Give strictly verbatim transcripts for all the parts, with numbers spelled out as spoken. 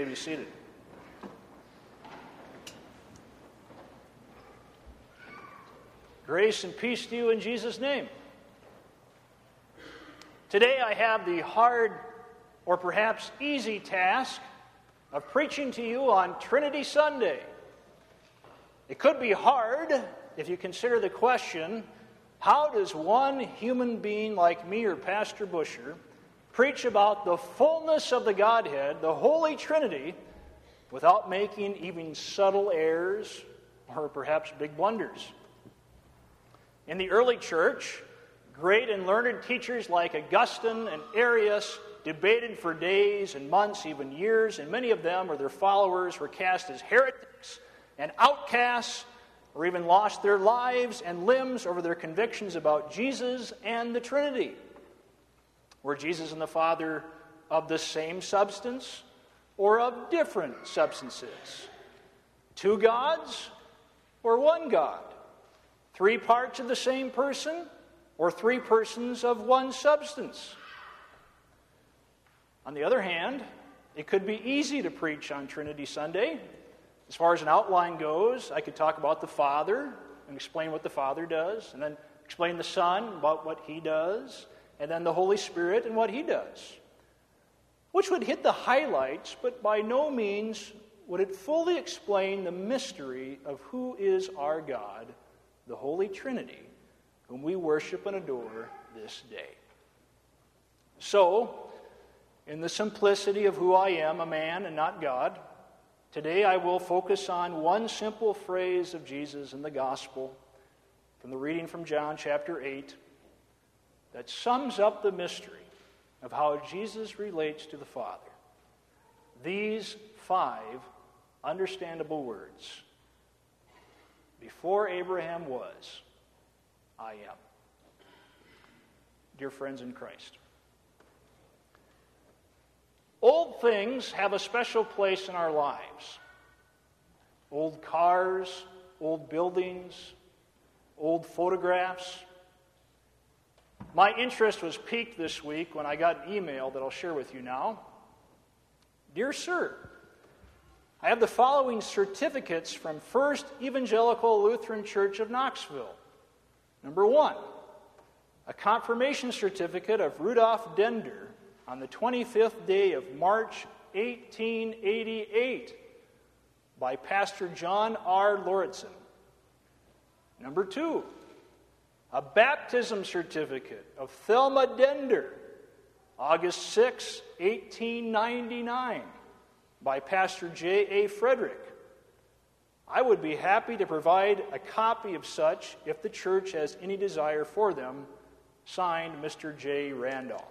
may be seated. Grace and peace to you in Jesus' name. Today I have the hard or perhaps easy task of preaching to you on Trinity Sunday. It could be hard if you consider the question, how does one human being like me or Pastor Busher preach about the fullness of the Godhead, the Holy Trinity, without making even subtle errors or perhaps big blunders? In the early church, great and learned teachers like Augustine and Arius debated for days and months, even years, and many of them or their followers were cast as heretics and outcasts, or even lost their lives and limbs over their convictions about Jesus and the Trinity. Were Jesus and the Father of the same substance or of different substances? Two gods or one God? Three parts of the same person or three persons of one substance? On the other hand, it could be easy to preach on Trinity Sunday. As far as an outline goes, I could talk about the Father and explain what the Father does, and then explain the Son about what He does, and then the Holy Spirit and what He does, which would hit the highlights, but by no means would it fully explain the mystery of who is our God, the Holy Trinity, whom we worship and adore this day. So, in the simplicity of who I am, a man and not God, today I will focus on one simple phrase of Jesus in the Gospel from the reading from John chapter eight that sums up the mystery of how Jesus relates to the Father. These five understandable words: before Abraham was, I am. Dear friends in Christ, old things have a special place in our lives. Old cars, old buildings, old photographs. My interest was piqued this week when I got an email that I'll share with you now. Dear Sir, I have the following certificates from First Evangelical Lutheran Church of Knoxville. Number one, a confirmation certificate of Rudolf Dender on the twenty-fifth day of March, eighteen eighty-eight, by Pastor John R. Lauritsen. Number two, a baptism certificate of Thelma Dender, August sixth, eighteen ninety-nine, by Pastor J A. Frederick. I would be happy to provide a copy of such if the church has any desire for them. Signed, Mister J. Randolph.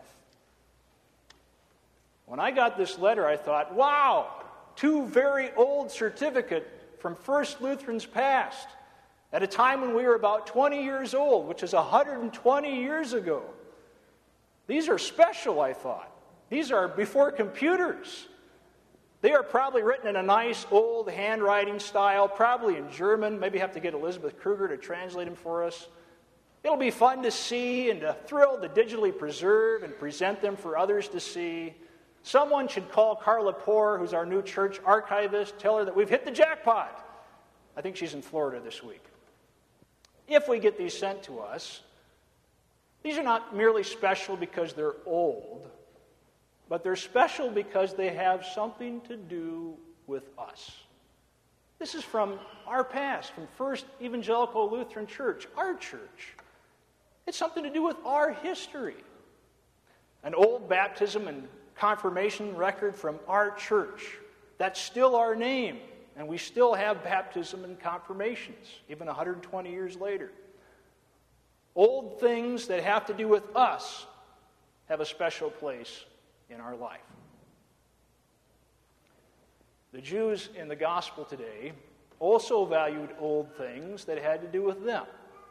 When I got this letter, I thought, wow, two very old certificates from First Lutherans past, at a time when we were about twenty years old, which is one hundred twenty years ago. These are special, I thought. These are before computers. They are probably written in a nice old handwriting style, probably in German. Maybe have to get Elizabeth Kruger to translate them for us. It'll be fun to see and a thrill to digitally preserve and present them for others to see. Someone should call Carla Poor, who's our new church archivist, tell her that we've hit the jackpot. I think she's in Florida this week. If we get these sent to us, these are not merely special because they're old, but they're special because they have something to do with us. This is from our past, from First Evangelical Lutheran Church, our church. It's something to do with our history. An old baptism and confirmation record from our church. That's still our name, and we still have baptism and confirmations, even one hundred twenty years later. Old things that have to do with us have a special place in our life. The Jews in the gospel today also valued old things that had to do with them.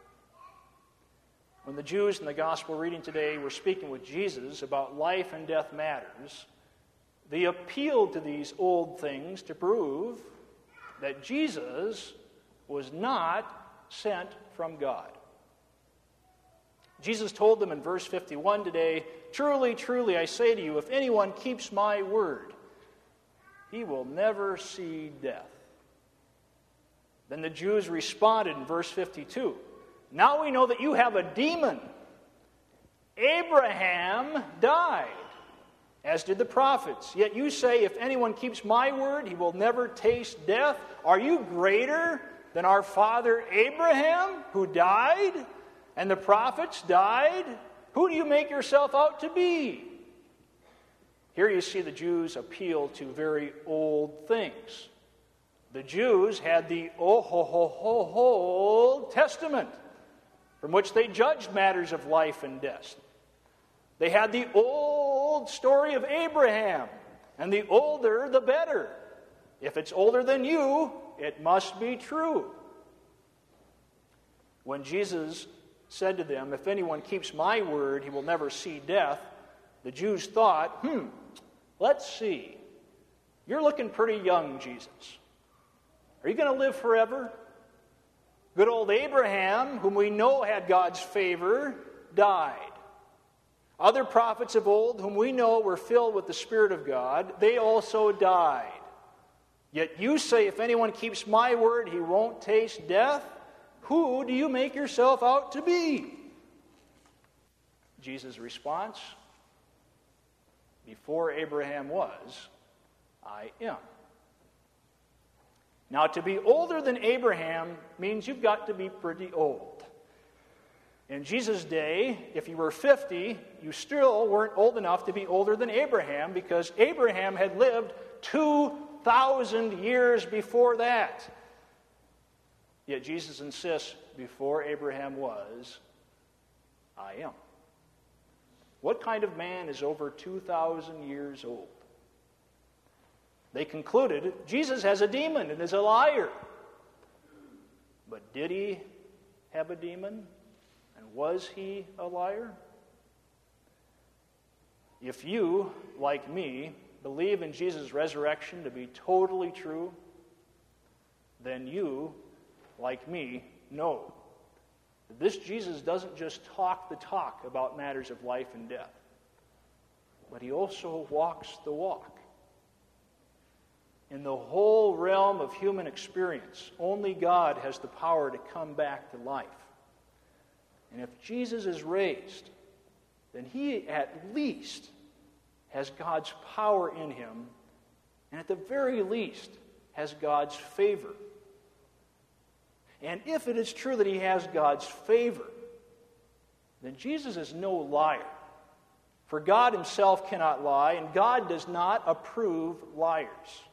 When the Jews in the gospel reading today were speaking with Jesus about life and death matters, they appealed to these old things to prove that Jesus was not sent from God. Jesus told them in verse fifty-one today, "Truly, truly, I say to you, if anyone keeps my word, he will never see death. Then the Jews responded in verse fifty-two, now we know that you have a demon. Abraham died, as did the prophets. Yet you say, if anyone keeps my word, he will never taste death. Are you greater than our father Abraham, who died, and the prophets died? Who do you make yourself out to be? Here you see the Jews appeal to very old things. The Jews had the Old Testament, from which they judged matters of life and death. They had the old story of Abraham, and the older the better. If it's older than you, it must be true. When Jesus said to them, if anyone keeps my word, he will never see death, the Jews thought, hmm, let's see. You're looking pretty young, Jesus. Are you going to live forever? Good old Abraham, whom we know had God's favor, died. Other prophets of old, whom we know were filled with the Spirit of God, they also died. Yet you say, if anyone keeps my word, he won't taste death. Who do you make yourself out to be? Jesus' response, before Abraham was, I am. Now, to be older than Abraham means you've got to be pretty old. In Jesus' day, if you were fifty, you still weren't old enough to be older than Abraham, because Abraham had lived two thousand years before that. Yet Jesus insists, before Abraham was, I am. What kind of man is over two thousand years old? They concluded, Jesus has a demon and is a liar. But did he have a demon? And was he a liar? If you, like me, believe in Jesus' resurrection to be totally true, then you, like me, know that this Jesus doesn't just talk the talk about matters of life and death, but he also walks the walk. In the whole realm of human experience, only God has the power to come back to life. And if Jesus is raised, then he at least has God's power in him, and at the very least has God's favor. And if it is true that he has God's favor, then Jesus is no liar. For God himself cannot lie, and God does not approve liars.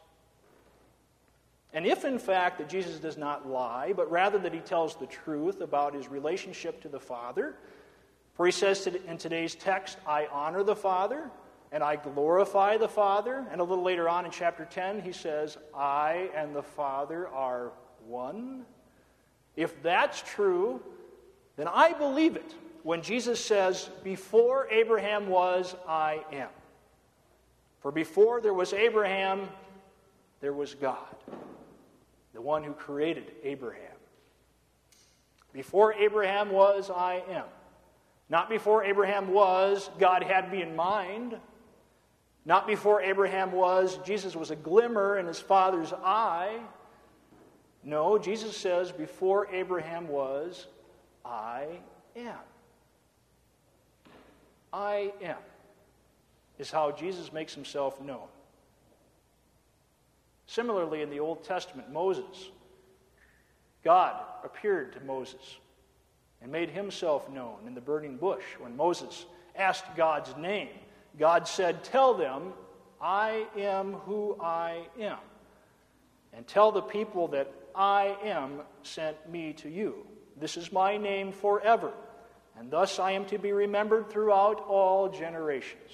And if, in fact, that Jesus does not lie, but rather that he tells the truth about his relationship to the Father, for he says in today's text, I honor the Father, and I glorify the Father. And a little later on in chapter ten, he says, I and the Father are one. If that's true, then I believe it when Jesus says, before Abraham was, I am. For before there was Abraham, there was God, the one who created Abraham. Before Abraham was, I am. Not before Abraham was, God had me in mind. Not before Abraham was, Jesus was a glimmer in his Father's eye. No, Jesus says, before Abraham was, I am. I am is how Jesus makes himself known. Similarly, in the Old Testament, Moses, God appeared to Moses and made himself known in the burning bush. When Moses asked God's name, God said, tell them, I am who I am. And tell the people that I am sent me to you. This is my name forever, and thus I am to be remembered throughout all generations.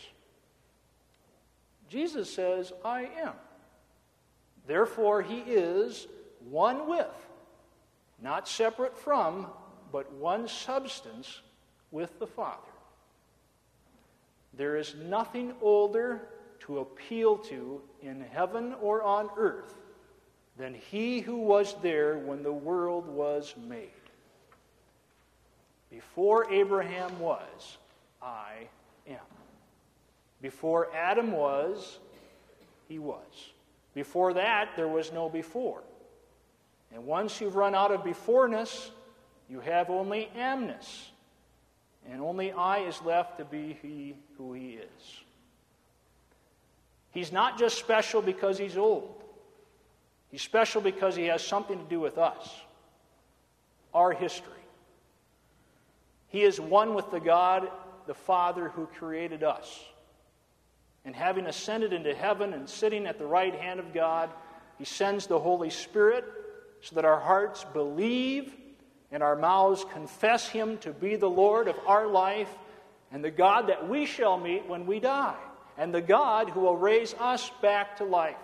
Jesus says, I am. Therefore, he is one with, not separate from, but one substance with the Father. There is nothing older to appeal to in heaven or on earth than he who was there when the world was made. Before Abraham was, I am. Before Adam was, he was. Before that, there was no before. And once you've run out of beforeness, you have only amness. And only I is left to be he who he is. He's not just special because he's old. He's special because he has something to do with us, our history. He is one with the God, the Father, who created us. And having ascended into heaven and sitting at the right hand of God, he sends the Holy Spirit so that our hearts believe and our mouths confess him to be the Lord of our life and the God that we shall meet when we die, and the God who will raise us back to life.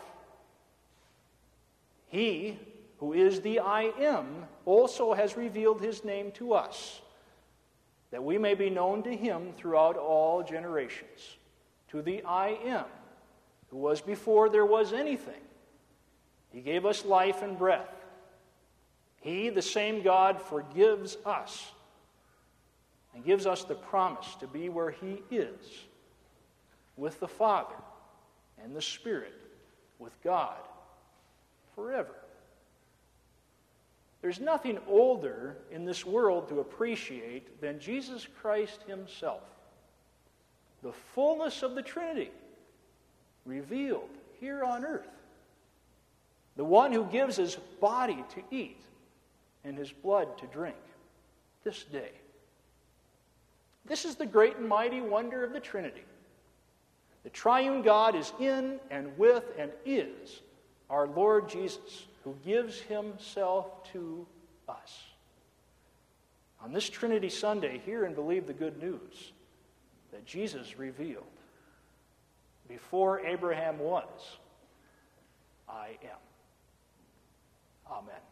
He, who is the I Am, also has revealed his name to us, that we may be known to him throughout all generations. To the I Am, who was before there was anything. He gave us life and breath. He, the same God, forgives us and gives us the promise to be where he is, with the Father and the Spirit, with God, forever. There's nothing older in this world to appreciate than Jesus Christ himself, the fullness of the Trinity, revealed here on earth. The one who gives his body to eat and his blood to drink this day. This is the great and mighty wonder of the Trinity. The triune God is in and with and is our Lord Jesus, who gives himself to us. On this Trinity Sunday, hear and believe the good news that Jesus revealed. Before Abraham was, I am. Amen.